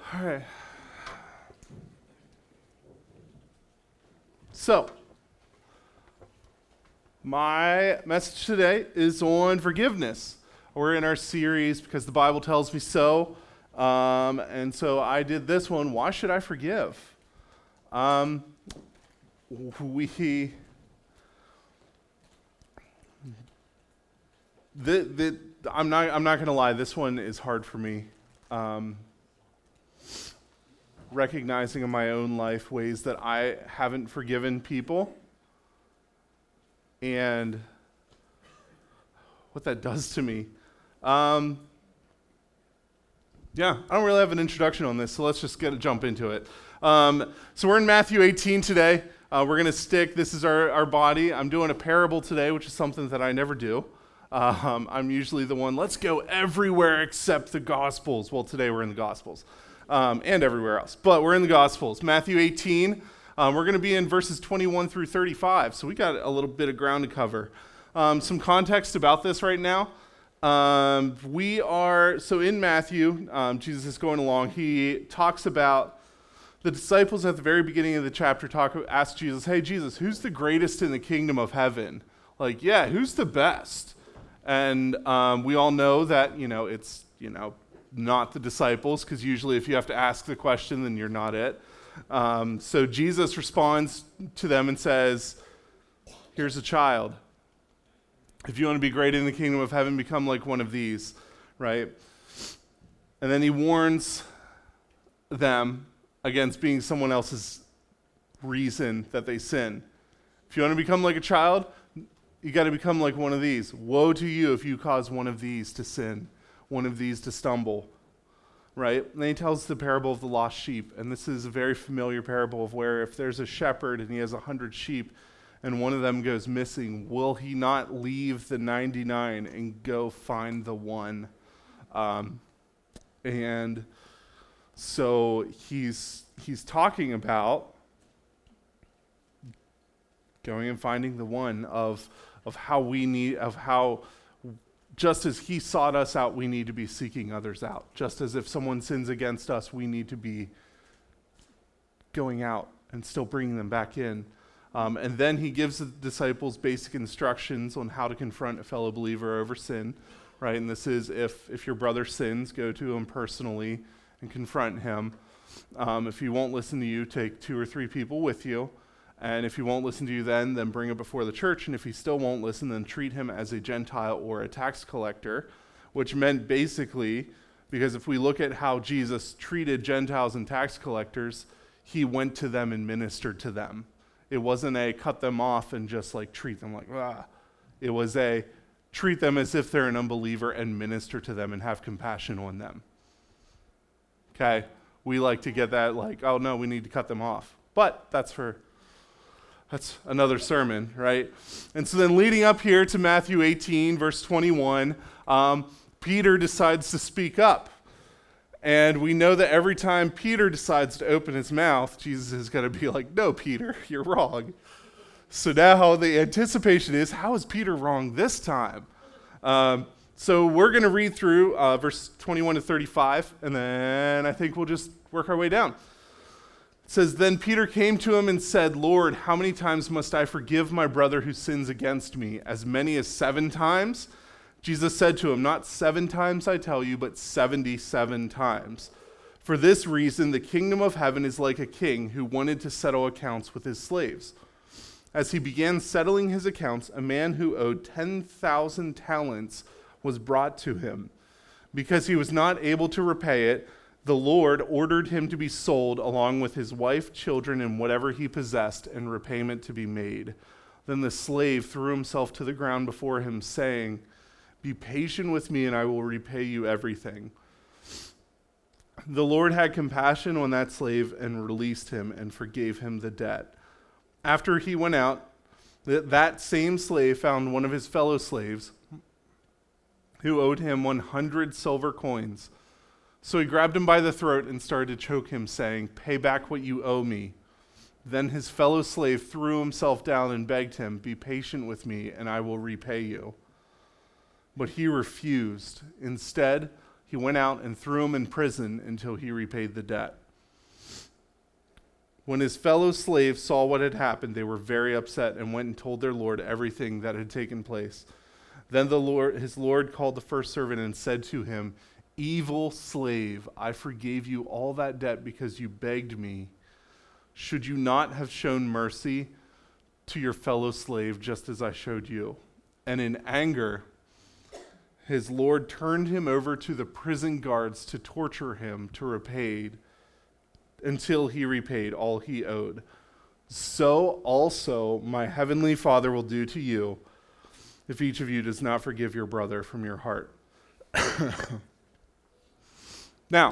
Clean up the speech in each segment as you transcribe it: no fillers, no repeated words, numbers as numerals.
All right. So, my message today is on forgiveness. We're in our series because the Bible tells me so. And so I did this one. Why should I forgive? I'm not going to lie. This one is hard for me. Recognizing in my own life ways that I haven't forgiven people and what that does to me. I don't really have an introduction on this, so let's just jump into it. So we're in Matthew 18 today. We're going to this is our body. I'm doing a parable today, which is something that I never do. I'm usually the one, let's go everywhere except the Gospels. Well, today we're in the Gospels. And everywhere else. But we're in the Gospels. Matthew 18, we're going to be in verses 21 through 35. So we got a little bit of ground to cover. Some context about this right now. So in Matthew, Jesus is going along. He talks about the disciples at the very beginning of the chapter ask Jesus, hey, Jesus, who's the greatest in the kingdom of heaven? Who's the best? And we all know that, it's, not the disciples, because usually if you have to ask the question, then you're not it. So Jesus responds to them and says, here's a child. If you want to be great in the kingdom of heaven, become like one of these, right? And then he warns them against being someone else's reason that they sin. If you want to become like a child, you got to become like one of these. Woe to you if you cause one of these to sin, one of these to stumble, right? And then he tells the parable of the lost sheep, and this is a very familiar parable of where if there's a shepherd and he has 100 sheep and one of them goes missing, will he not leave the 99 and go find the one? And so he's talking about going and finding the one of how just as he sought us out, we need to be seeking others out. Just as if someone sins against us, we need to be going out and still bringing them back in. And then he gives the disciples basic instructions on how to confront a fellow believer over sin, right? And this is if your brother sins, go to him personally and confront him. If he won't listen to you, take 2 or 3 people with you. And if he won't listen to you then bring it before the church. And if he still won't listen, then treat him as a Gentile or a tax collector, which meant basically, because if we look at how Jesus treated Gentiles and tax collectors, he went to them and ministered to them. It wasn't a cut them off and just treat them like, ah. It was a treat them as if they're an unbeliever and minister to them and have compassion on them. Okay? We like to get that oh no, we need to cut them off. But that's another sermon, right? And so then leading up here to Matthew 18, verse 21, Peter decides to speak up. And we know that every time Peter decides to open his mouth, Jesus is going to be like, no, Peter, you're wrong. So now the anticipation is, how is Peter wrong this time? So we're going to read through verse 21 to 35, and then I think we'll just work our way down. It says, then Peter came to him and said, Lord, how many times must I forgive my brother who sins against me? As many as 7 times? Jesus said to him, not 7 times I tell you, but 77 times. For this reason, the kingdom of heaven is like a king who wanted to settle accounts with his slaves. As he began settling his accounts, a man who owed 10,000 talents was brought to him. Because he was not able to repay it, the Lord ordered him to be sold along with his wife, children, and whatever he possessed, and repayment to be made. Then the slave threw himself to the ground before him, saying, be patient with me, and I will repay you everything. The Lord had compassion on that slave and released him and forgave him the debt. After he went out, that same slave found one of his fellow slaves who owed him 100 silver coins. So he grabbed him by the throat and started to choke him, saying, pay back what you owe me. Then his fellow slave threw himself down and begged him, be patient with me, and I will repay you. But he refused. Instead, he went out and threw him in prison until he repaid the debt. When his fellow slaves saw what had happened, they were very upset and went and told their lord everything that had taken place. Then his lord called the first servant and said to him, "Evil slave, I forgave you all that debt because you begged me. Should you not have shown mercy to your fellow slave just as I showed you?" And in anger, his lord turned him over to the prison guards to torture him until he repaid all he owed. So also my heavenly Father will do to you if each of you does not forgive your brother from your heart. Now,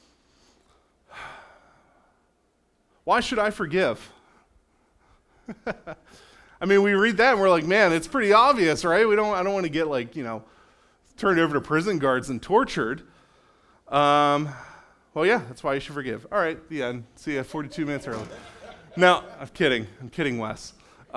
why should I forgive? I mean, we read that and we're like, man, it's pretty obvious, right? I don't want to get turned over to prison guards and tortured. Well, yeah, that's why you should forgive. All right, the end. See you 42 minutes early. No, I'm kidding. I'm kidding, Wes.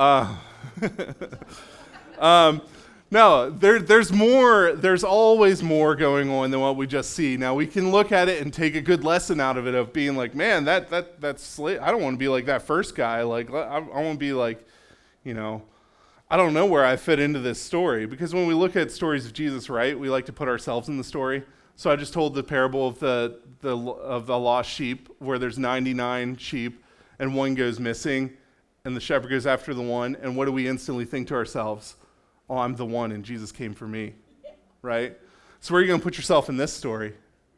No, there's more. There's always more going on than what we just see. Now, we can look at it and take a good lesson out of it of being like, man, that's I don't want to be like that first guy. Like, I want to be like, I don't know where I fit into this story. Because when we look at stories of Jesus, right, we like to put ourselves in the story. So I just told the parable of the lost sheep, where there's 99 sheep and one goes missing, and the shepherd goes after the one. And what do we instantly think to ourselves? Oh, I'm the one, and Jesus came for me, right? So where are you going to put yourself in this story?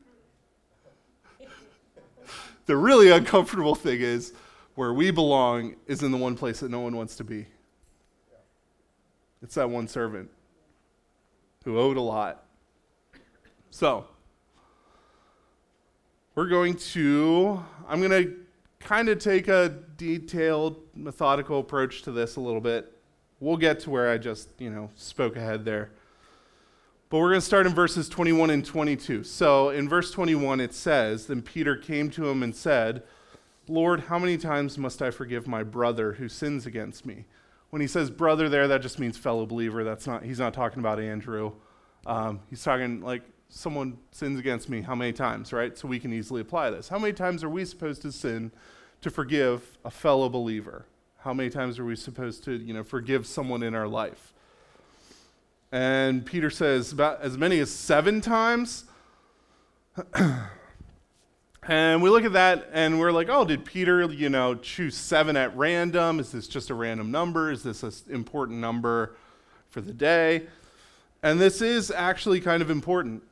The really uncomfortable thing is, where we belong is in the one place that no one wants to be. It's that one servant who owed a lot. So, I'm going to kind of take a detailed, methodical approach to this a little bit. We'll get to where I just, spoke ahead there. But we're going to start in verses 21 and 22. So in verse 21 it says, "Then Peter came to him and said, 'Lord, how many times must I forgive my brother who sins against me?'" When he says brother there, that just means fellow believer. He's not talking about Andrew. He's talking like, someone sins against me, how many times, right? So we can easily apply this. How many times are we supposed to sin to forgive a fellow believer? How many times are we supposed to, forgive someone in our life? And Peter says about as many as 7 times. And we look at that and we're like, oh, did Peter, choose 7 at random? Is this just a random number? Is this an important number for the day? And this is actually kind of important.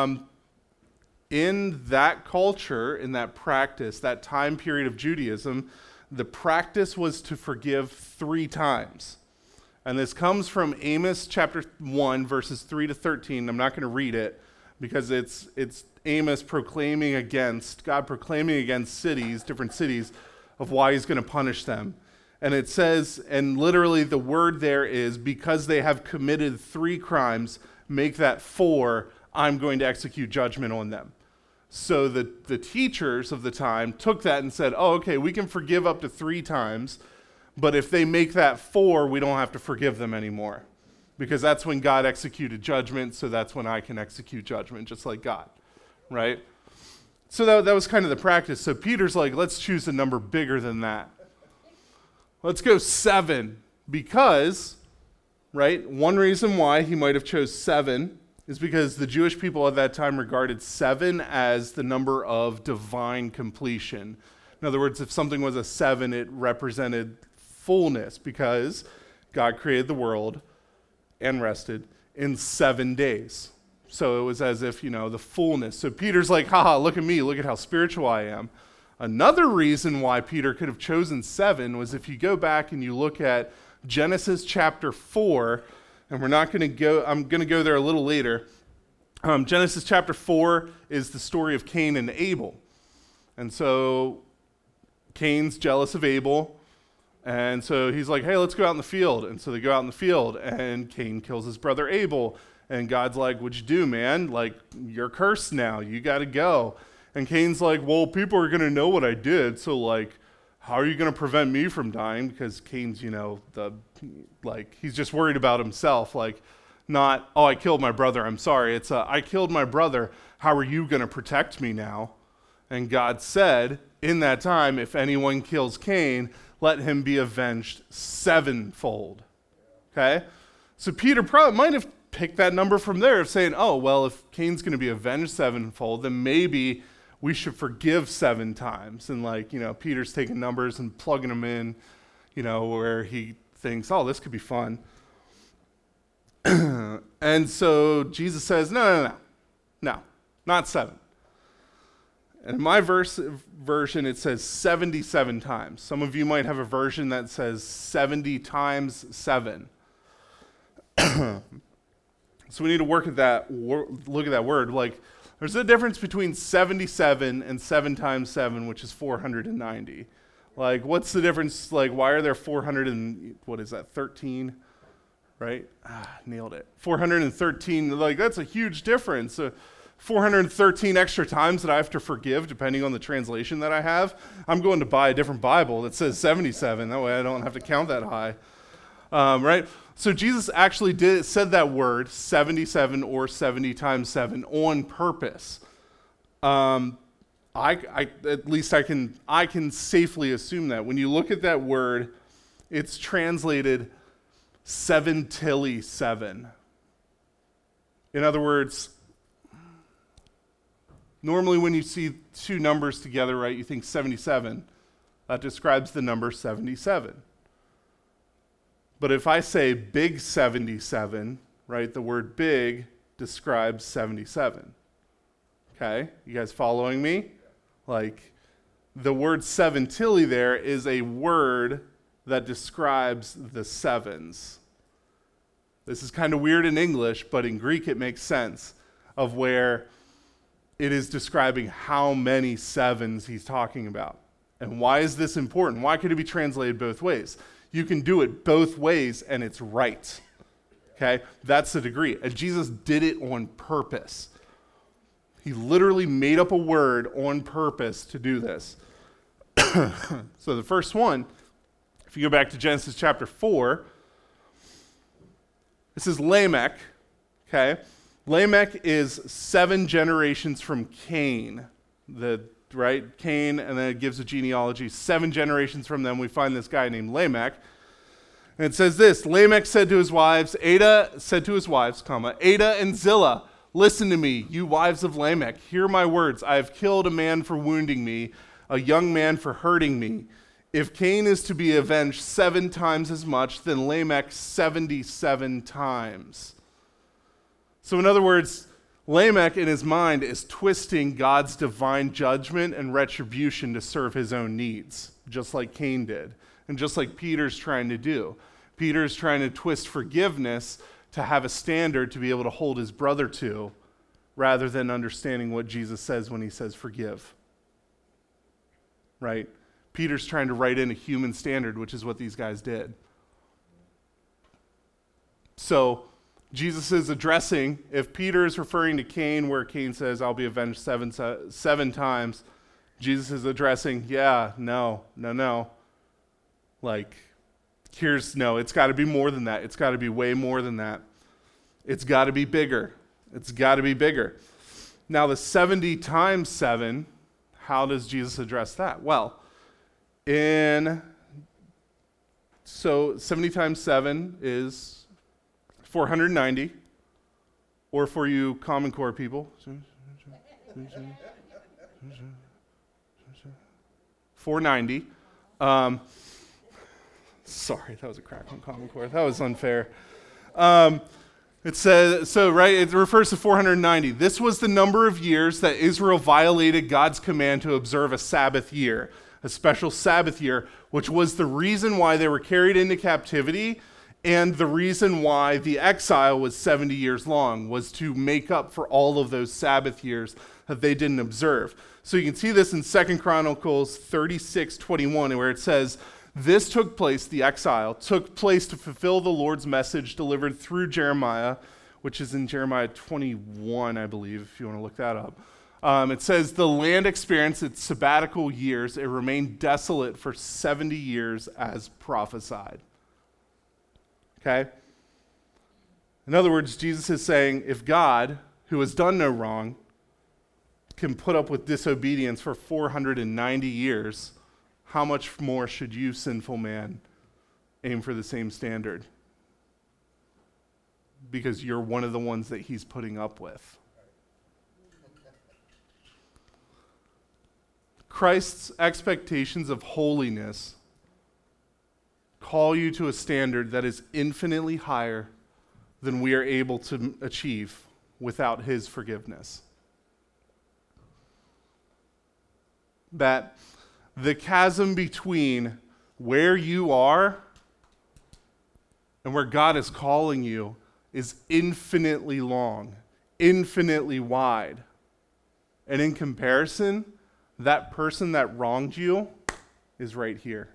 In that culture, in that practice, that time period of Judaism, the practice was to forgive 3 times. And this comes from Amos chapter 1, verses 3 to 13. I'm not going to read it because it's Amos proclaiming against cities, different cities, of why he's going to punish them. And it says, and literally the word there is, because they have committed 3 crimes, make that 4, I'm going to execute judgment on them. So the teachers of the time took that and said, oh, okay, we can forgive up to 3 times, but if they make that 4, we don't have to forgive them anymore. Because that's when God executed judgment, so that's when I can execute judgment, just like God, right? So that was kind of the practice. So Peter's like, let's choose a number bigger than that. Let's go 7, because, right, one reason why he might have chose 7 is because the Jewish people at that time regarded 7 as the number of divine completion. In other words, if something was a 7, it represented fullness, because God created the world and rested in 7 days. So it was as if, the fullness. So Peter's like, haha, look at me, look at how spiritual I am. Another reason why Peter could have chosen 7 was if you go back and you look at Genesis chapter 4, and I'm going to go there a little later. Genesis chapter 4 is the story of Cain and Abel. And so Cain's jealous of Abel, and so he's like, hey, let's go out in the field. And so they go out in the field, and Cain kills his brother Abel. And God's like, what'd you do, man? Like, you're cursed now. You got to go. And Cain's like, well, people are going to know what I did, so, how are you going to prevent me from dying? Because Cain's, he's just worried about himself. Not, oh, I killed my brother, I'm sorry. It's, I killed my brother, how are you going to protect me now? And God said, in that time, if anyone kills Cain, let him be avenged sevenfold. Okay? So Peter probably might have picked that number from there of saying, oh, well, if Cain's going to be avenged sevenfold, then maybe we should forgive 7 times. And Peter's taking numbers and plugging them in, where he thinks, oh, this could be fun. And so Jesus says, no, not 7. And in my version, it says 77 times. Some of you might have a version that says 70 times 7. So we need to look at that word. There's a difference between 77 and 7 times 7, which is 490. What's the difference? Why are there 13? Right? Nailed it. 413, that's a huge difference. 413 extra times that I have to forgive, depending on the translation that I have. I'm going to buy a different Bible that says 77. That way I don't have to count that high. Right? So Jesus actually said that word, 77 or 70 times 7, on purpose. At least I can safely assume that. When you look at that word, it's translated 7tilly 7. In other words, normally when you see 2 numbers together, right, you think 77. That describes the number 77. But if I say big 77, right, the word big describes 77. Okay? You guys following me? The word 7tilly there is a word that describes the sevens. This is kind of weird in English, but in Greek it makes sense of where it is describing how many sevens he's talking about. And why is this important? Why could it be translated both ways? You can do it both ways and it's right. Okay? That's the degree. And Jesus did it on purpose. He literally made up a word on purpose to do this. So the first one, if you go back to Genesis chapter 4, this is Lamech. Okay? Lamech is 7 generations from Cain. Right? Cain, and then it gives a genealogy. 7 generations from them, we find this guy named Lamech. And it says this, Lamech said to his wives, Ada and Zillah, listen to me, you wives of Lamech. Hear my words. I have killed a man for wounding me, a young man for hurting me. If Cain is to be avenged 7 times as much, then Lamech 77 times. So in other words, Lamech, in his mind, is twisting God's divine judgment and retribution to serve his own needs, just like Cain did, and just like Peter's trying to do. Peter's trying to twist forgiveness to have a standard to be able to hold his brother to, rather than understanding what Jesus says when he says forgive. Right? Peter's trying to write in a human standard, which is what these guys did. So Jesus is addressing, if Peter is referring to Cain, where Cain says, I'll be avenged 7 times, Jesus is addressing, no. It's got to be more than that. It's got to be way more than that. It's got to be bigger. Now, the 70 times 7, how does Jesus address that? Well, 70 times 7 is 490, or for you Common Core people, 490. Sorry, that was a crack on Common Core. That was unfair. It says, it refers to 490. This was the number of years that Israel violated God's command to observe a Sabbath year, a special Sabbath year, which was the reason why they were carried into captivity. And the reason why the exile was 70 years long was to make up for all of those Sabbath years that they didn't observe. So you can see this in 2 Chronicles 36:21, where it says, this the exile took place to fulfill the Lord's message delivered through Jeremiah, which is in Jeremiah 21, I believe, if you want to look that up. It says, the land experienced its sabbatical years. It remained desolate for 70 years as prophesied. Okay? In other words, Jesus is saying, if God, who has done no wrong, can put up with disobedience for 490 years, how much more should you, sinful man, aim for the same standard? Because you're one of the ones that he's putting up with. Christ's expectations of holiness call you to a standard that is infinitely higher than we are able to achieve without his forgiveness. That the chasm between where you are and where God is calling you is infinitely long, infinitely wide. And in comparison, that person that wronged you is right here.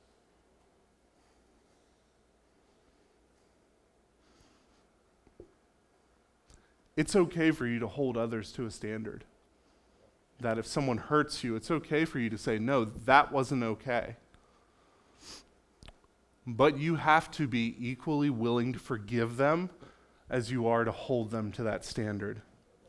It's okay for you to hold others to a standard. That if someone hurts you, it's okay for you to say, no, that wasn't okay. But you have to be equally willing to forgive them as you are to hold them to that standard.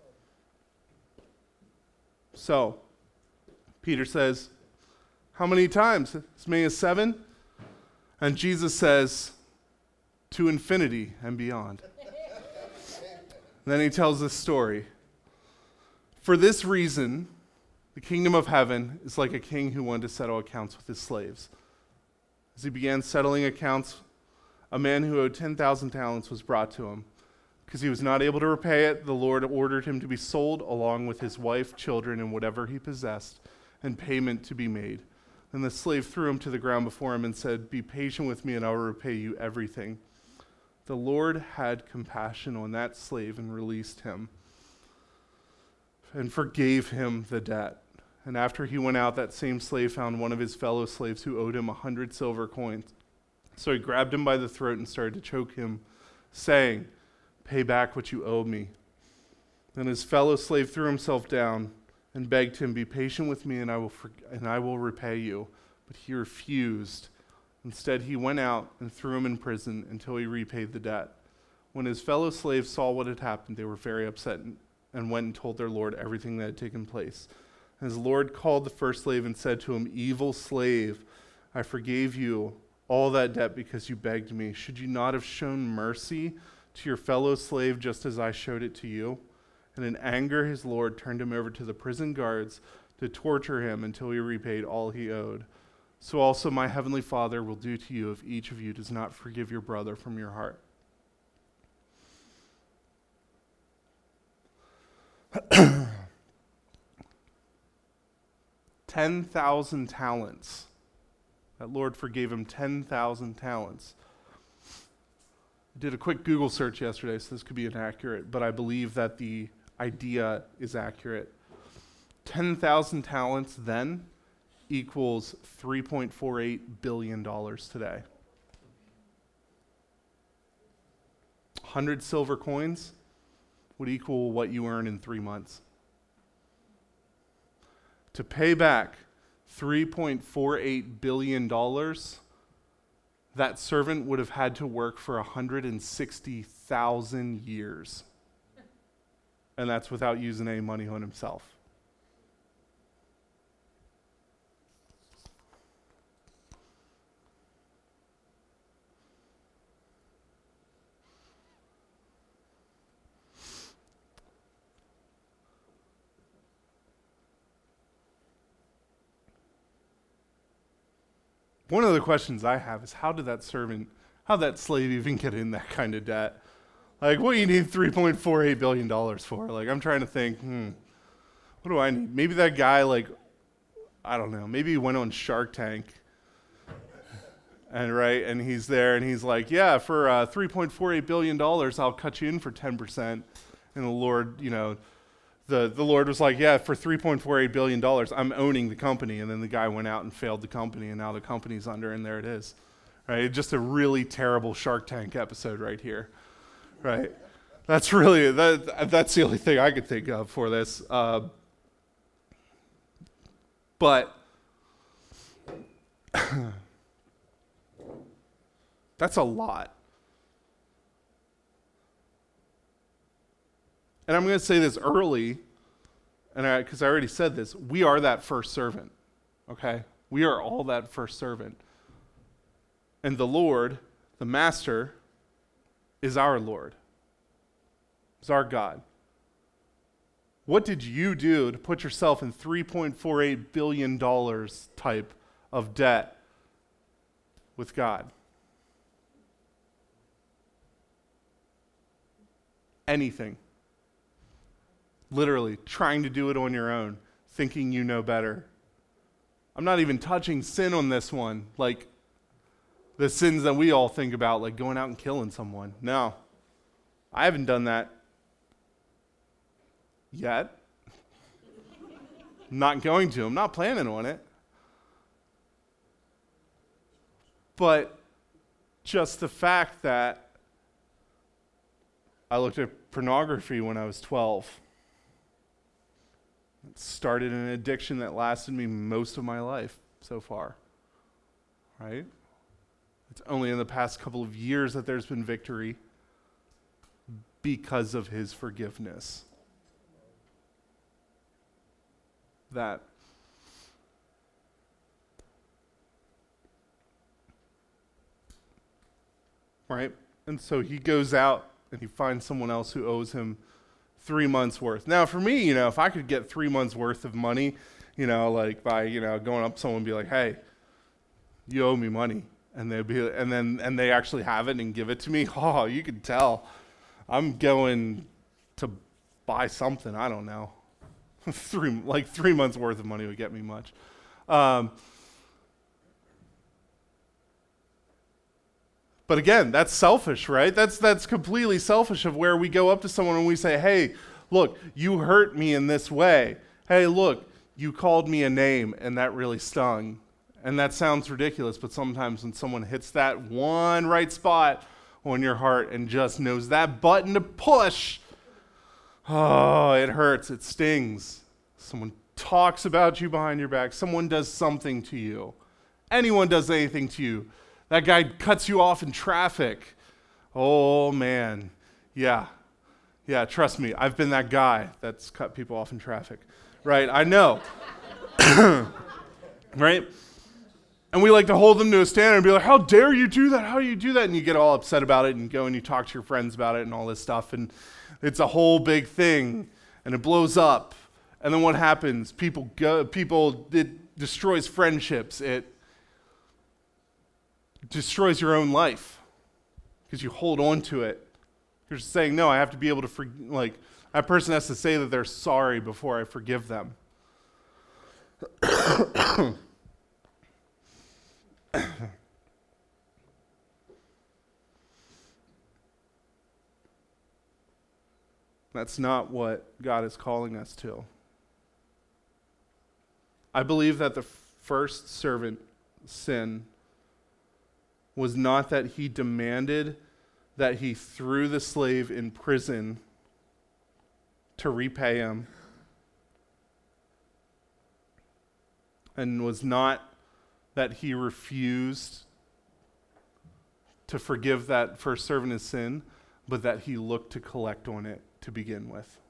So, Peter says, how many times? As many as 7? And Jesus says, to infinity and beyond. Then he tells this story. For this reason, the kingdom of heaven is like a king who wanted to settle accounts with his slaves. As he began settling accounts, a man who owed 10,000 talents was brought to him. Because he was not able to repay it, the Lord ordered him to be sold along with his wife, children, and whatever he possessed, and payment to be made. Then the slave threw him to the ground before him and said, "Be patient with me, and I will repay you everything." The Lord had compassion on that slave and released him and forgave him the debt. And after he went out, that same slave found one of his fellow slaves who owed him 100 silver coins. So he grabbed him by the throat and started to choke him, saying, "Pay back what you owe me." Then his fellow slave threw himself down and begged him, "Be patient with me, and I will repay you." But he refused. Instead, he went out and threw him in prison until he repaid the debt. When his fellow slaves saw what had happened, they were very upset and went and told their lord everything that had taken place. And his lord called the first slave and said to him, "Evil slave, I forgave you all that debt because you begged me. Should you not have shown mercy to your fellow slave just as I showed it to you?" And in anger, his lord turned him over to the prison guards to torture him until he repaid all he owed. So also my heavenly Father will do to you if each of you does not forgive your brother from your heart. $10,000 talents. That Lord forgave him 10,000 talents. I did a quick Google search yesterday, so this could be inaccurate, but I believe that the idea is accurate. 10,000 talents then equals $3.48 billion today. 100 silver coins would equal what you earn in 3 months. To pay back $3.48 billion, that servant would have had to work for 160,000 years. And that's without using any money on himself. One of the questions I have is how that slave even get in that kind of debt? Like, what do you need $3.48 billion for? Like, I'm trying to think, what do I need? Maybe that guy, I don't know, maybe he went on Shark Tank, and he's there, and he's like, yeah, for $3.48 billion, I'll cut you in for 10%. And the Lord, the Lord was like, yeah, for $3.48 billion, I'm owning the company. And then the guy went out and failed the company, and now the company's under, and there it is. Right? Just a really terrible Shark Tank episode right here. Right? That's really, that's the only thing I could think of for this. But that's a lot. And I'm going to say this early, and because I already said this, we are that first servant, okay? We are all that first servant. And the Lord, the Master, is our Lord. Is our God. What did you do to put yourself in $3.48 billion type of debt with God? Anything. Literally, trying to do it on your own, thinking you know better. I'm not even touching sin on this one, like the sins that we all think about, like going out and killing someone. No, I haven't done that yet. I'm not going to. I'm not planning on it. But just the fact that I looked at pornography when I was 12. It started an addiction that lasted me most of my life so far. Right? It's only in the past couple of years that there's been victory because of his forgiveness. That right? And so he goes out and he finds someone else who owes him 3 months worth. Now for me, if I could get 3 months worth of money, like by, going up to someone and be like, hey, you owe me money. And they actually have it and give it to me. Oh, you can tell I'm going to buy something. I don't know. 3 months worth of money would get me much. But again, that's selfish, right? That's completely selfish of where we go up to someone and we say, hey, look, you hurt me in this way. Hey, look, you called me a name and that really stung. And that sounds ridiculous, but sometimes when someone hits that one right spot on your heart and just knows that button to push, oh, it hurts, it stings. Someone talks about you behind your back. Someone does something to you. Anyone does anything to you. That guy cuts you off in traffic. Oh, man. Yeah, trust me. I've been that guy that's cut people off in traffic. Right, I know. Right? And we like to hold them to a standard and be like, how dare you do that? How do you do that? And you get all upset about it and go and you talk to your friends about it and all this stuff. And it's a whole big thing. And it blows up. And then what happens? It destroys friendships. It destroys your own life because you hold on to it. You're just saying, no, I have to be able to, that person has to say that they're sorry before I forgive them. That's not what God is calling us to. I believe that the first servant sin was not that he demanded that he threw the slave in prison to repay him, and was not that he refused to forgive that first servant his sin, but that he looked to collect on it to begin with.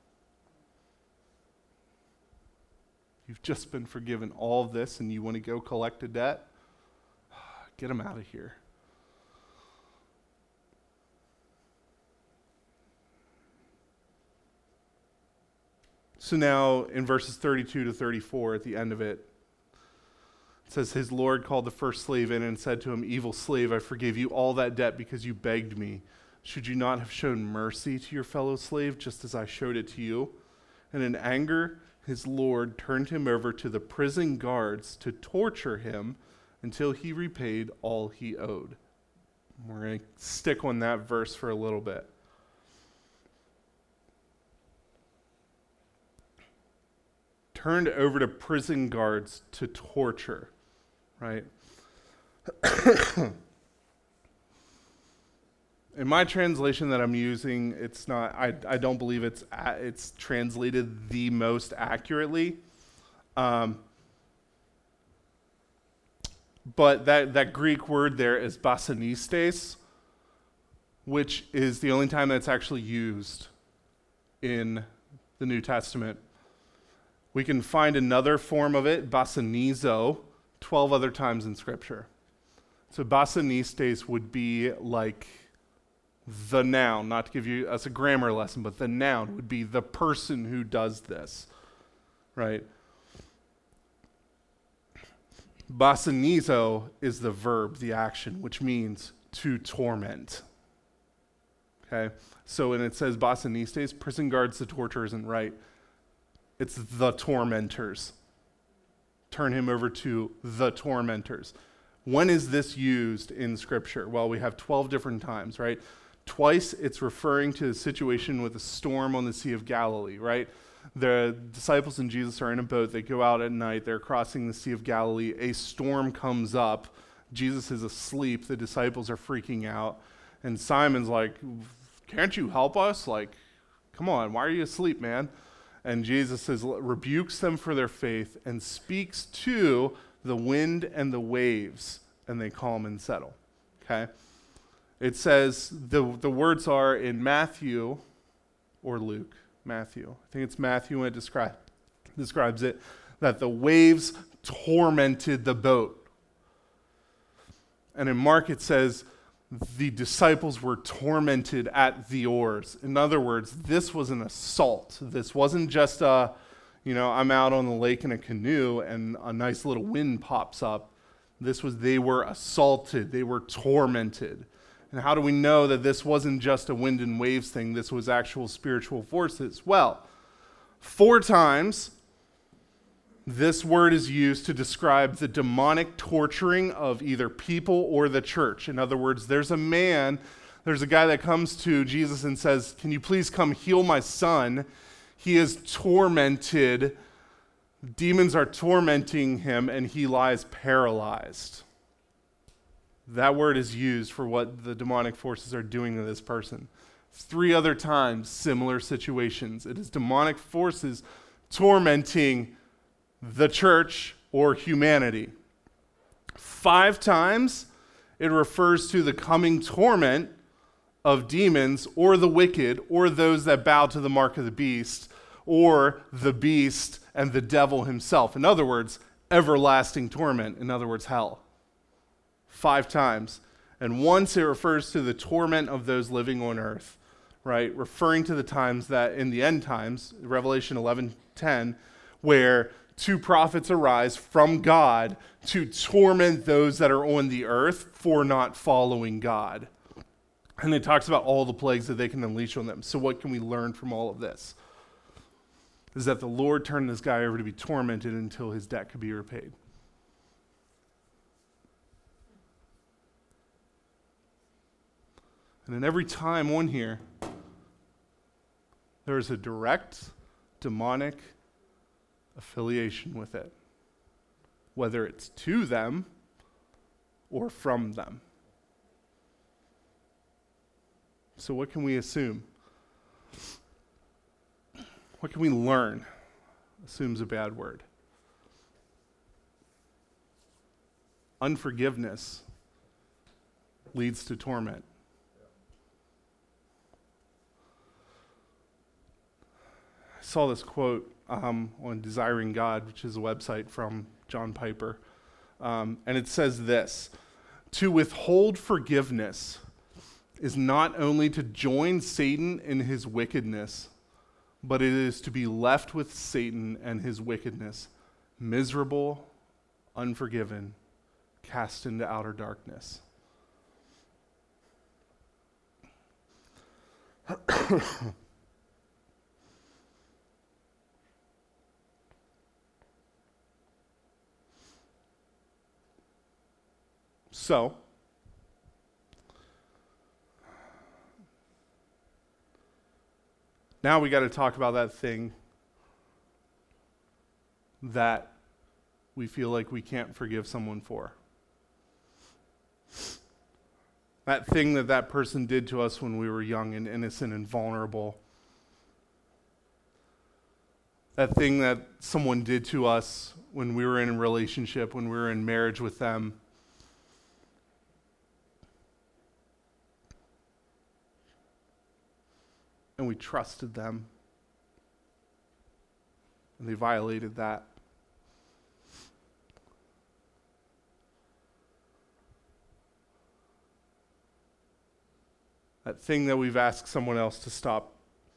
You've just been forgiven all of this and you want to go collect a debt? Get him out of here. So now in verses 32 to 34 at the end of it, it says, his Lord called the first slave in and said to him, evil slave, I forgave you all that debt because you begged me. Should you not have shown mercy to your fellow slave just as I showed it to you? And in anger, his Lord turned him over to the prison guards to torture him until he repaid all he owed. We're going to stick on that verse for a little bit. Turned over to prison guards to torture, right? In my translation that I'm using, it's not. I don't believe it's translated the most accurately. But that Greek word there is basanistes, which is the only time that's actually used in the New Testament. We can find another form of it, basanizo, 12 other times in Scripture. So basanistes would be like the noun, not to give you as a grammar lesson, but the noun would be the person who does this, right? Basanizo is the verb, the action, which means to torment. Okay? So when it says basanistes, prison guards, the torture isn't right. It's the tormentors. Turn him over to the tormentors. When is this used in Scripture? Well, we have 12 different times, right? Twice it's referring to a situation with a storm on the Sea of Galilee, right? The disciples and Jesus are in a boat. They go out at night. They're crossing the Sea of Galilee. A storm comes up. Jesus is asleep. The disciples are freaking out. And Simon's like, can't you help us? Like, come on, why are you asleep, man? And Jesus rebukes them for their faith and speaks to the wind and the waves, and they calm and settle. Okay? It says, the words are in Matthew or Luke. Matthew. I think it's Matthew when it describes it, that the waves tormented the boat. And in Mark it says, the disciples were tormented at the oars. In other words, this was an assault. This wasn't just I'm out on the lake in a canoe and a nice little wind pops up. They were assaulted. They were tormented. And how do we know that this wasn't just a wind and waves thing? This was actual spiritual forces. Well, 4 times this word is used to describe the demonic torturing of either people or the church. In other words, there's a guy that comes to Jesus and says, can you please come heal my son? He is tormented. Demons are tormenting him, and he lies paralyzed. That word is used for what the demonic forces are doing to this person. 3 other times, similar situations. It is demonic forces tormenting the church or humanity. 5 times, it refers to the coming torment of demons or the wicked or those that bow to the mark of the beast or the beast and the devil himself. In other words, everlasting torment. In other words, hell. 5 times. And once it refers to the torment of those living on earth, right? Referring to the times that in the end times, Revelation 11:10, where 2 prophets arise from God to torment those that are on the earth for not following God. And it talks about all the plagues that they can unleash on them. So what can we learn from all of this? Is that the Lord turned this guy over to be tormented until his debt could be repaid. And then every time on here, there is a direct demonic affiliation with it, whether it's to them or from them. So what can we assume? What can we learn? Assume's a bad word. Unforgiveness leads to torment. I saw this quote on Desiring God, which is a website from John Piper, and it says this: to withhold forgiveness is not only to join Satan in his wickedness, but it is to be left with Satan and his wickedness, miserable, unforgiven, cast into outer darkness. So, now we got to talk about that thing that we feel like we can't forgive someone for. That thing that person did to us when we were young and innocent and vulnerable. That thing that someone did to us when we were in a relationship, when we were in marriage with them. And we trusted them and they violated that. That thing that we've asked someone else to stop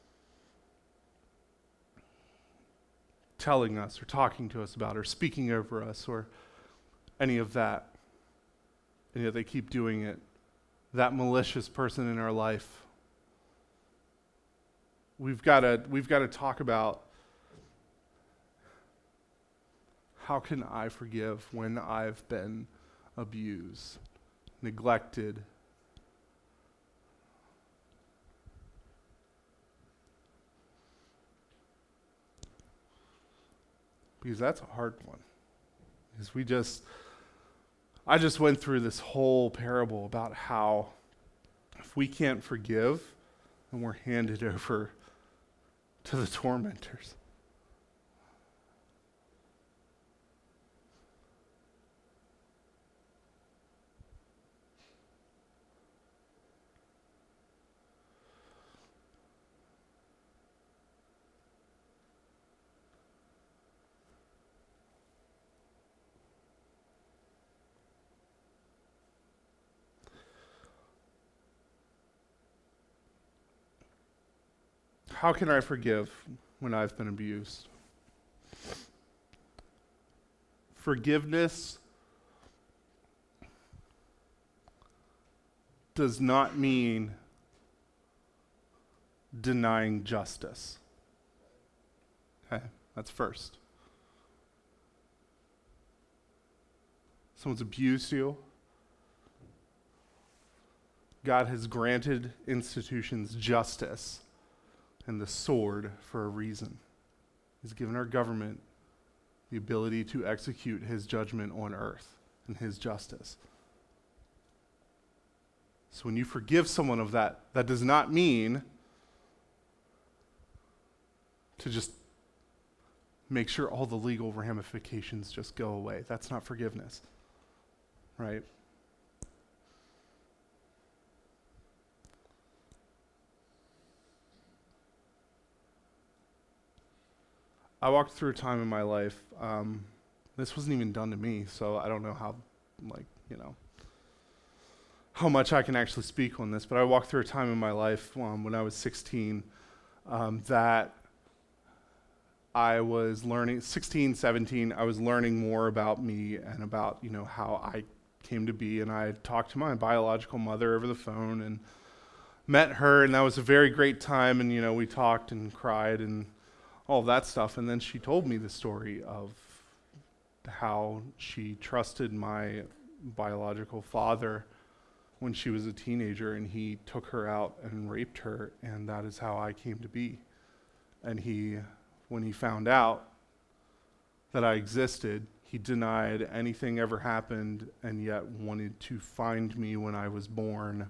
telling us or talking to us about or speaking over us or any of that. And yet they keep doing it. That malicious person in our life. We've got to talk about, how can I forgive when I've been abused, neglected? Because that's a hard one. Because I just went through this whole parable about how if we can't forgive, then we're handed over to the tormentors. How can I forgive when I've been abused? Forgiveness does not mean denying justice. Okay, that's first. Someone's abused you. God has granted institutions justice and the sword for a reason. He's given our government the ability to execute his judgment on earth and his justice. So when you forgive someone of that, that does not mean to just make sure all the legal ramifications just go away. That's not forgiveness, right? I walked through a time in my life, this wasn't even done to me, so I don't know how, how much I can actually speak on this, but I walked through a time in my life when I was 16 that I was learning, 16, 17, I was learning more about me and about, how I came to be, and I talked to my biological mother over the phone and met her, and that was a very great time, and, we talked and cried and all of that stuff, and then she told me the story of how she trusted my biological father when she was a teenager, and he took her out and raped her, and that is how I came to be. And when he found out that I existed, he denied anything ever happened and yet wanted to find me when I was born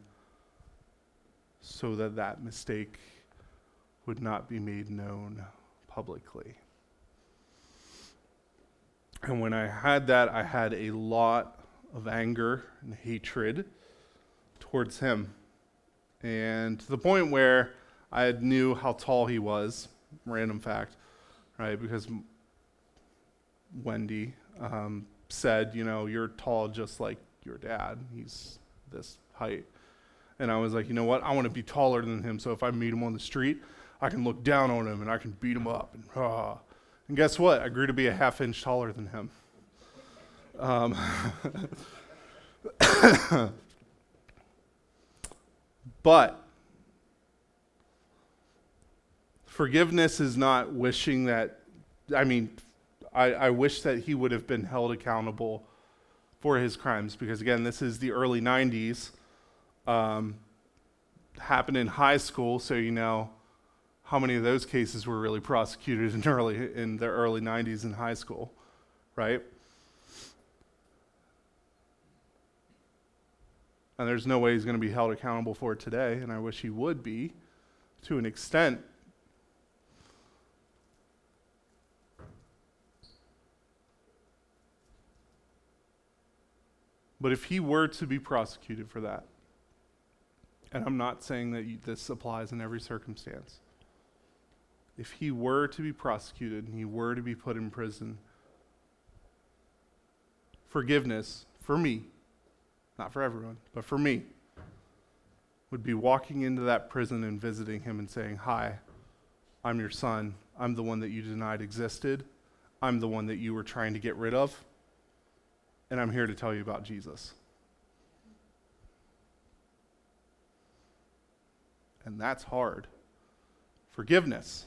so that that mistake would not be made known publicly. And when I had that, I had a lot of anger and hatred towards him. And to the point where I knew how tall he was, random fact, right? Because Wendy said, you're tall just like your dad. He's this height. And I was like, you know what? I want to be taller than him, so if I meet him on the street, I can look down on him and I can beat him up. And guess what? I grew to be a half inch taller than him. But forgiveness is not wishing that, I wish that he would have been held accountable for his crimes, because again, this is the early 90s, happened in high school, so how many of those cases were really prosecuted in the early 90s in high school, right? And there's no way he's going to be held accountable for it today, and I wish he would be, to an extent. But if he were to be prosecuted for that, and I'm not saying that this applies in every circumstance, if he were to be prosecuted and he were to be put in prison, forgiveness for me, not for everyone, but for me, would be walking into that prison and visiting him and saying, "Hi, I'm your son. I'm the one that you denied existed. I'm the one that you were trying to get rid of. And I'm here to tell you about Jesus." And that's hard. Forgiveness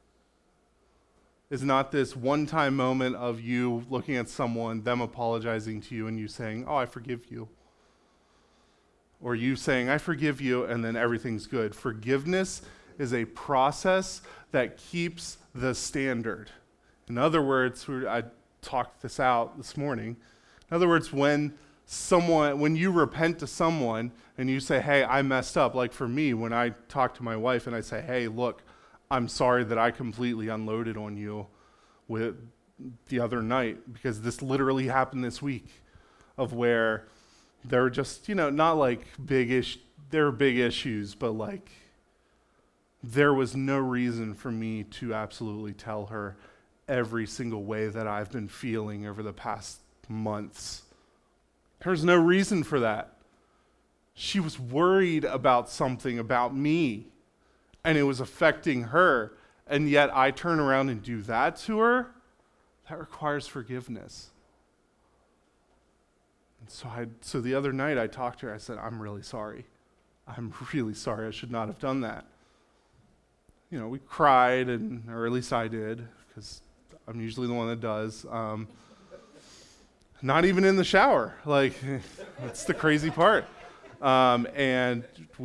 is not this one-time moment of you looking at someone, them apologizing to you, and you saying, "Oh, I forgive you." Or you saying, "I forgive you," and then everything's good. Forgiveness is a process that keeps the standard. In other words, I talked this out this morning. In other words, when you repent to someone and you say, "Hey, I messed up," like for me, when I talk to my wife and I say, "Hey, look, I'm sorry that I completely unloaded on you with the other night," because this literally happened this week, of where there were just, not like there were big issues, but like there was no reason for me to absolutely tell her every single way that I've been feeling over the past months. There's no reason for that. She was worried about something about me, and it was affecting her, and yet I turn around and do that to her. That requires forgiveness. And so the other night I talked to her. I said, "I'm really sorry. I'm really sorry. I should not have done that." We cried, or at least I did, because I'm usually the one that does. Not even in the shower. Like, that's the crazy part. And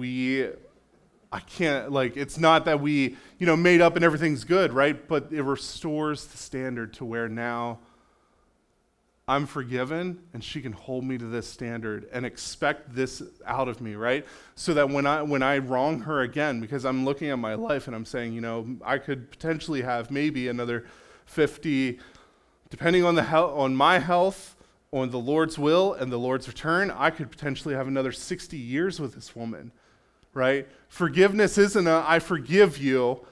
I can't, it's not that we, made up and everything's good, right? But it restores the standard to where now I'm forgiven, and she can hold me to this standard and expect this out of me, right? So that when I wrong her again, because I'm looking at my life and I'm saying, I could potentially have maybe another 50, depending on on my health, on the Lord's will and the Lord's return, I could potentially have another 60 years with this woman, right? Forgiveness isn't I forgive you,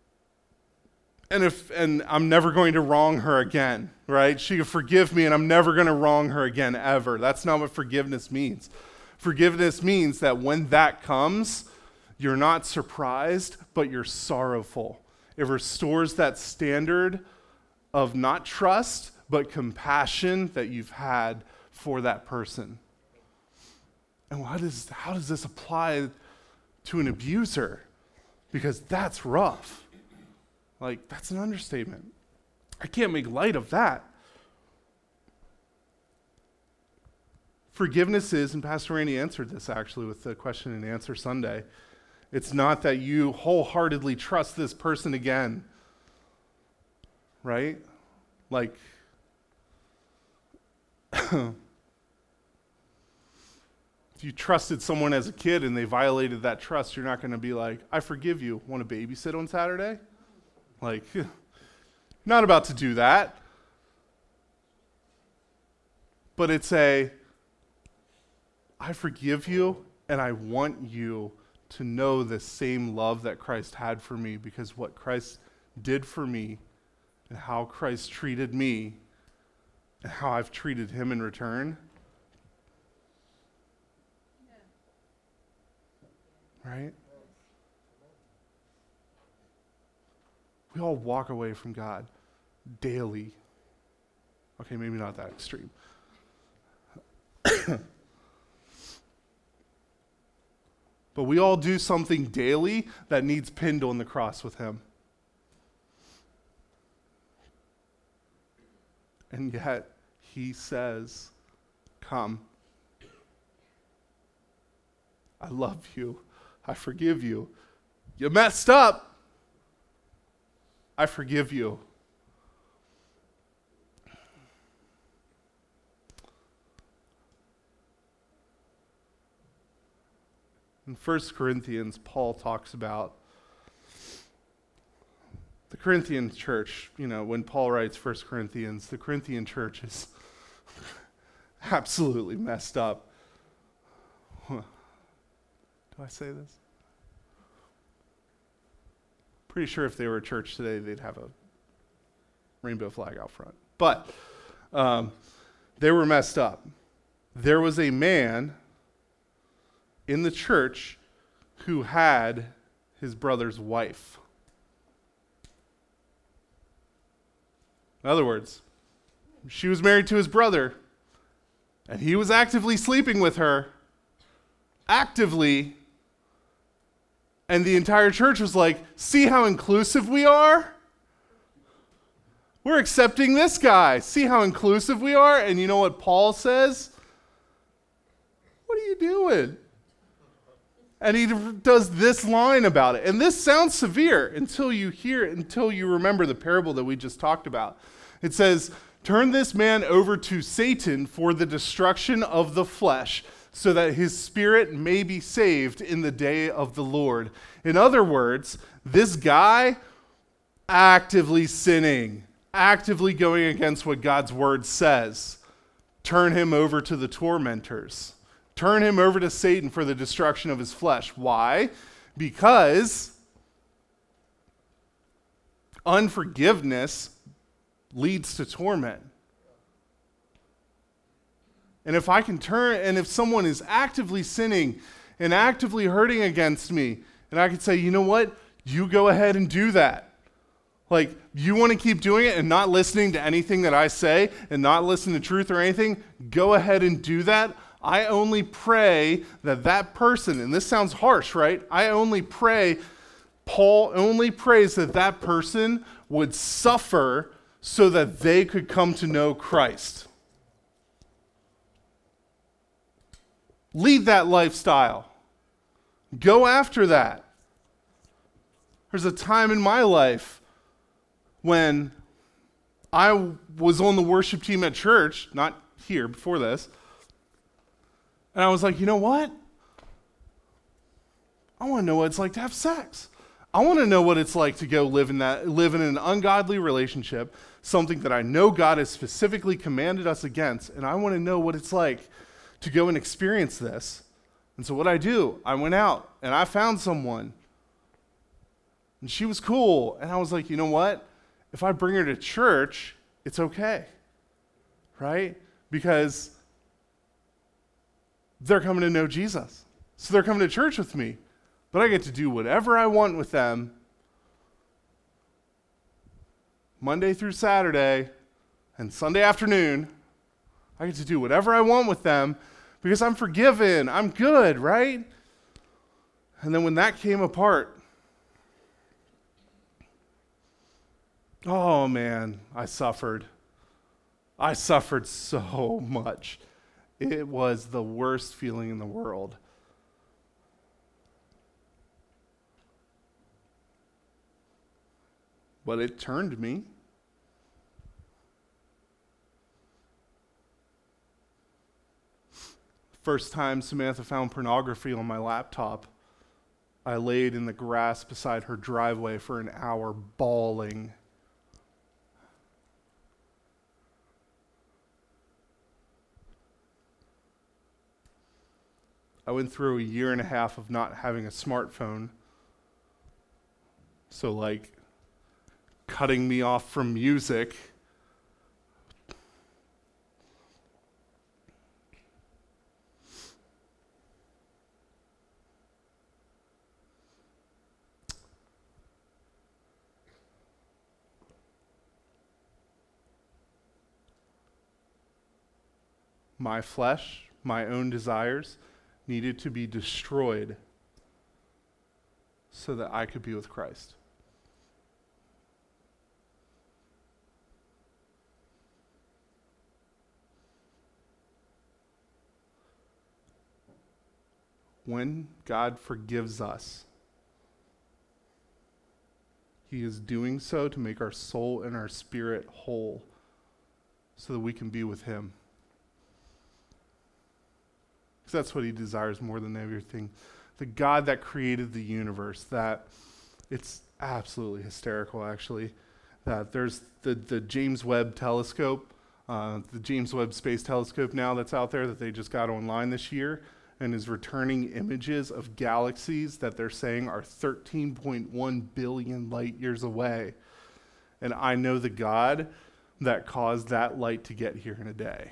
and I'm never going to wrong her again, right? She can forgive me and I'm never going to wrong her again ever. That's not what forgiveness means. Forgiveness means that when that comes, you're not surprised, but you're sorrowful. It restores that standard of not trust, but compassion that you've had for that person. And how does this apply to an abuser? Because that's rough. That's an understatement. I can't make light of that. Forgiveness is, and Pastor Randy answered this actually with the question and answer Sunday, it's not that you wholeheartedly trust this person again, right? If you trusted someone as a kid and they violated that trust, you're not going to be like, "I forgive you. Want to babysit on Saturday?" Not about to do that. But it's I forgive you, and I want you to know the same love that Christ had for me, because what Christ did for me and how Christ treated me and how I've treated him in return. Right? We all walk away from God daily. Okay, maybe not that extreme. But we all do something daily that needs pinned on the cross with him. And yet, he says, "Come. I love you. I forgive you. You messed up. I forgive you." In 1 Corinthians, Paul talks about the Corinthian church. When Paul writes 1 Corinthians, the Corinthian church is absolutely messed up. Do I say this? Pretty sure if they were a church today, they'd have a rainbow flag out front. But they were messed up. There was a man in the church who had his brother's wife. In other words, she was married to his brother, and he was actively sleeping with her. Actively. And the entire church was like, see how inclusive we are? We're accepting this guy. See how inclusive we are? And you know what Paul says? What are you doing? And he does this line about it. And this sounds severe until you hear it, until you remember the parable that we just talked about. It says, turn this man over to Satan for the destruction of the flesh, so that his spirit may be saved in the day of the Lord. In other words, this guy actively sinning, actively going against what God's word says. Turn him over to the tormentors. Turn him over to Satan for the destruction of his flesh. Why? Because unforgiveness leads to torment. And if I can turn, and if someone is actively sinning and actively hurting against me, and I can say, you know what? You go ahead and do that. Like, you want to keep doing it and not listening to anything that I say and not listen to truth or anything, go ahead and do that. I only pray that that person, and this sounds harsh, right? Paul only prays that that person would suffer so that they could come to know Christ. Lead that lifestyle. Go after that. There's a time in my life when I was on the worship team at church, not here, before this, and I was like, you know what? I want to know what it's like to have sex. I want to know what it's like to go live in an ungodly relationship, something that I know God has specifically commanded us against, and I want to know what it's like to go and experience this. And so what I went out and I found someone, and she was cool, and I was like, you know what? If I bring her to church, it's okay, right? Because they're coming to know Jesus. So they're coming to church with me. But I get to do whatever I want with them Monday through Saturday and Sunday afternoon. I get to do whatever I want with them because I'm forgiven. I'm good, right? And then when that came apart, oh man, I suffered. I suffered so much. It was the worst feeling in the world. But it turned me. First time Samantha found pornography on my laptop, I laid in the grass beside her driveway for an hour bawling. I went through a year and a half of not having a smartphone. So like cutting me off from music. My flesh, my own desires, needed to be destroyed so that I could be with Christ. When God forgives us, He is doing so to make our soul and our spirit whole so that we can be with Him. Because that's what He desires more than everything. The God that created the universe, that it's absolutely hysterical actually, that there's the James Webb telescope, the James Webb Space Telescope now that's out there that they just got online this year. and is returning images of galaxies that they're saying are 13.1 billion light years away. And I know the God that caused that light to get here in a day.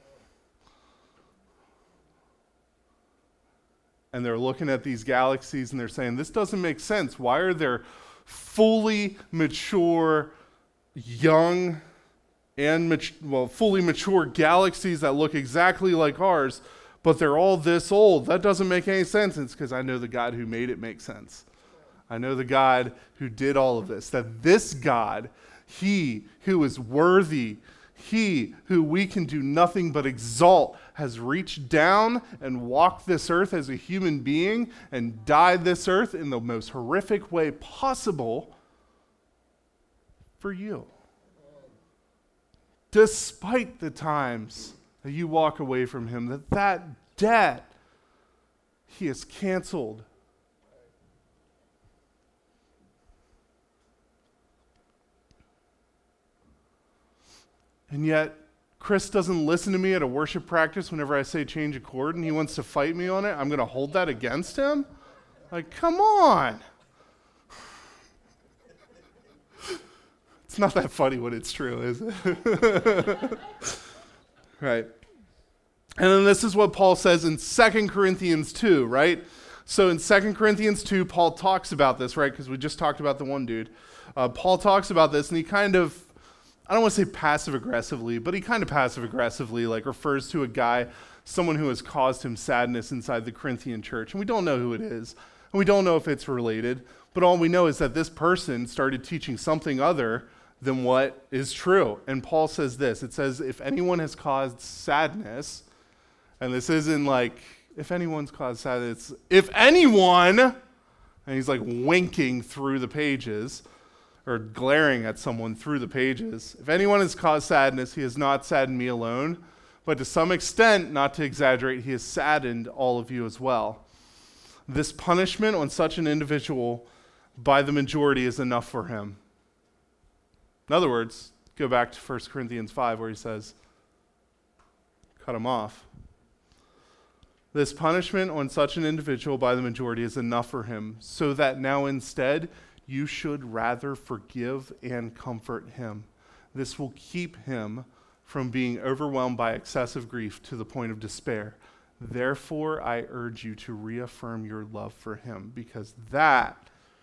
And they're looking at these galaxies and they're saying, this doesn't make sense. Why are there fully mature, young, and fully mature galaxies that look exactly like ours, but they're all this old? That doesn't make any sense. It's because I know the God who made it make sense. I know the God who did all of this. That this God, he who is worthy, he who we can do nothing but exalt, has reached down and walked this earth as a human being and died this earth in the most horrific way possible for you. Despite the times that you walk away from him, that debt he has canceled. And yet, Chris doesn't listen to me at a worship practice whenever I say change a chord, and he wants to fight me on it. I'm going to hold that against him? Like, come on. It's not that funny when it's true, is it? Right. And then this is what Paul says in 2 Corinthians 2, right? So in 2 Corinthians 2, Paul talks about this, right? Because we just talked about the one dude. Paul talks about this, and he kind of, I don't want to say passive-aggressively, but he kind of passive-aggressively like refers to a guy, someone who has caused him sadness inside the Corinthian church. And we don't know who it is, and we don't know if it's related, but all we know is that this person started teaching something other than what is true. And Paul says this, it says, if anyone has caused sadness, and this isn't like, if anyone's caused sadness, if anyone, and he's like winking through the pages, or glaring at someone through the pages. If anyone has caused sadness, he has not saddened me alone, but to some extent, not to exaggerate, he has saddened all of you as well. This punishment on such an individual by the majority is enough for him. In other words, go back to 1 Corinthians 5 where he says, cut him off. This punishment on such an individual by the majority is enough for him, so that now instead, you should rather forgive and comfort him. This will keep him from being overwhelmed by excessive grief to the point of despair. Therefore, I urge you to reaffirm your love for him, because that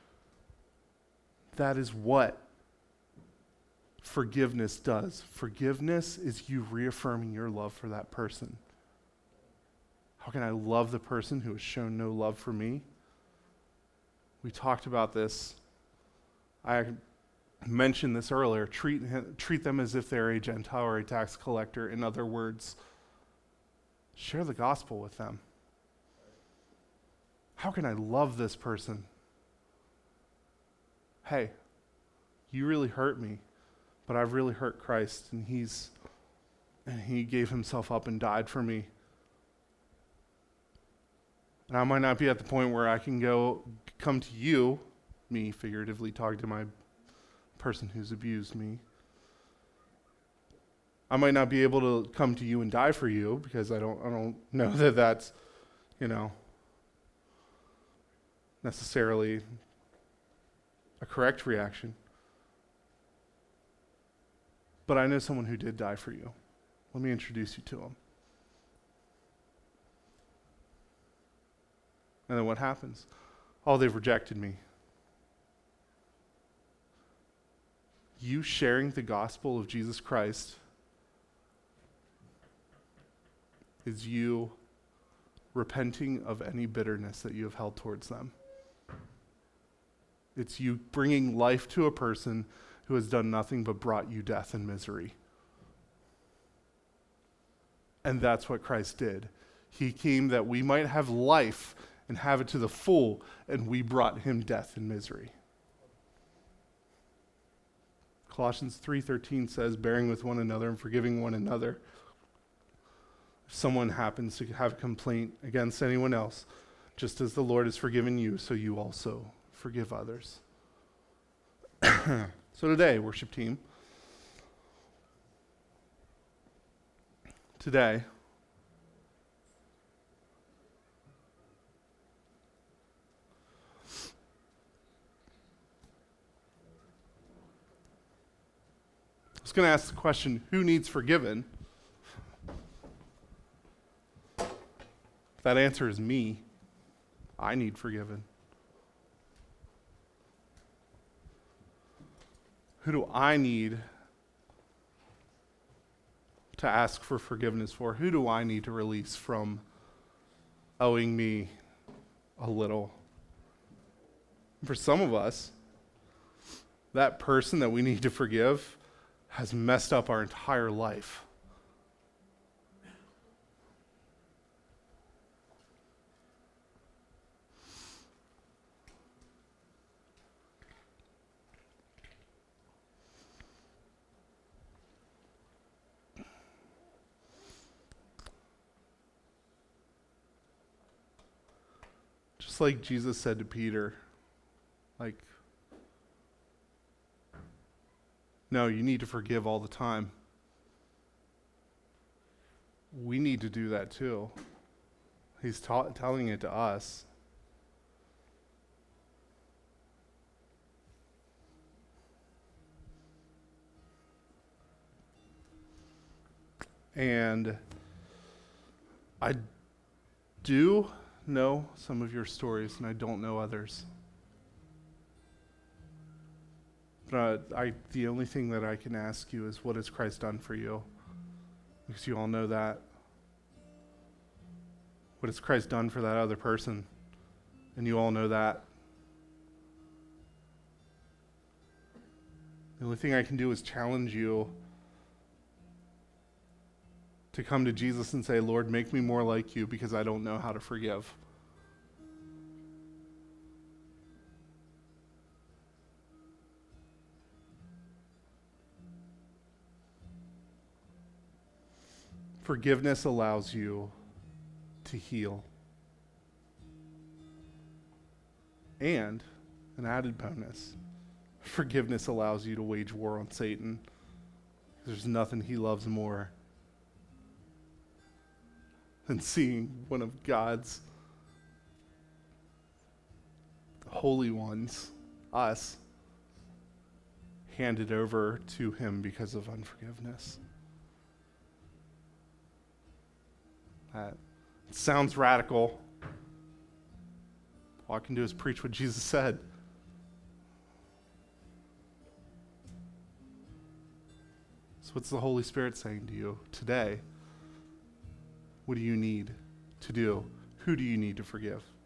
is what forgiveness does. Forgiveness is you reaffirming your love for that person. How can I love the person who has shown no love for me? We talked about this. I mentioned this earlier. Treat them as if they're a Gentile or a tax collector. In other words, share the gospel with them. How can I love this person? Hey, you really hurt me, but I've really hurt Christ, and he gave himself up and died for me. And I might not be at the point where I can come to you, me figuratively talking to my person who's abused me. I might not be able to come to you and die for you because I don't know that that's, necessarily a correct reaction. But I know someone who did die for you. Let me introduce you to him. And then what happens? Oh, they've rejected me. You sharing the gospel of Jesus Christ is you repenting of any bitterness that you have held towards them. It's you bringing life to a person who has done nothing but brought you death and misery. And that's what Christ did. He came that we might have life and have it to the full, and we brought him death and misery. Colossians 3:13 says, bearing with one another and forgiving one another. If someone happens to have a complaint against anyone else, just as the Lord has forgiven you, so you also forgive others. So today, worship team, was going to ask the question, who needs forgiven? That answer is me. I need forgiven. Who do I need to ask for forgiveness for? Who do I need to release from owing me a little? For some of us, that person that we need to forgive has messed up our entire life. Just like Jesus said to Peter, like, no, you need to forgive all the time. We need to do that too. He's telling it to us. And I do know some of your stories, and I don't know others. But the only thing that I can ask you is, what has Christ done for you? Because you all know that. What has Christ done for that other person? And you all know that. The only thing I can do is challenge you to come to Jesus and say, Lord, make me more like you because I don't know how to forgive. Forgiveness allows you to heal. And an added bonus, forgiveness allows you to wage war on Satan. There's nothing he loves more than seeing one of God's holy ones, us, handed over to him because of unforgiveness. That sounds radical. All I can do is preach what Jesus said. So what's the Holy Spirit saying to you today? What do you need to do? Who do you need to forgive?